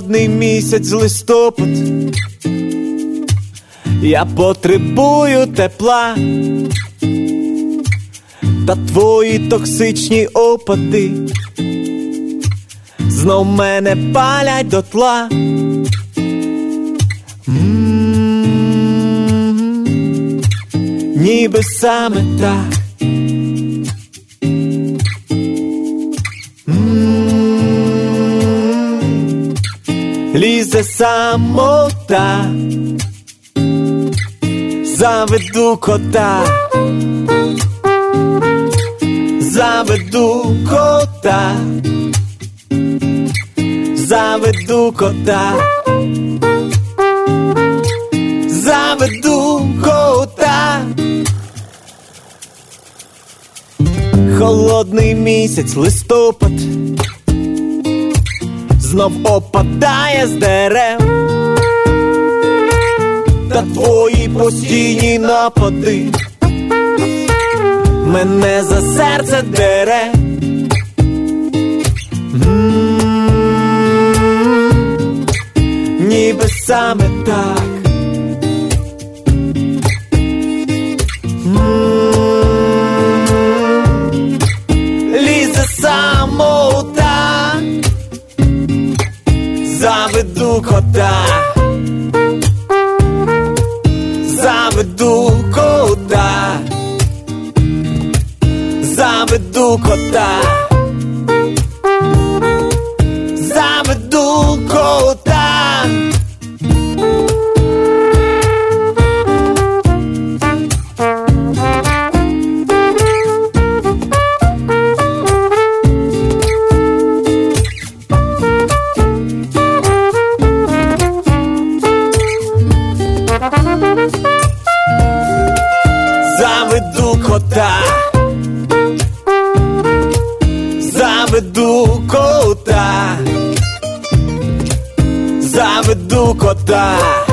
холодний місяць листопад, я потребую тепла, та твої токсичні опади знов мене палять дотла. Ніби саме так. Лізе самота, заведу кота, заведу кота, заведу кота, заведу кота. Холодний місяць листопад знов опадає з дерев, та твої постійні напади мене за серце дере. Ніби саме так. Лізе самота, заведу кота, заведу кота, заведу кота, заведу кота. Заведу кота, заведу кота, заведу кота.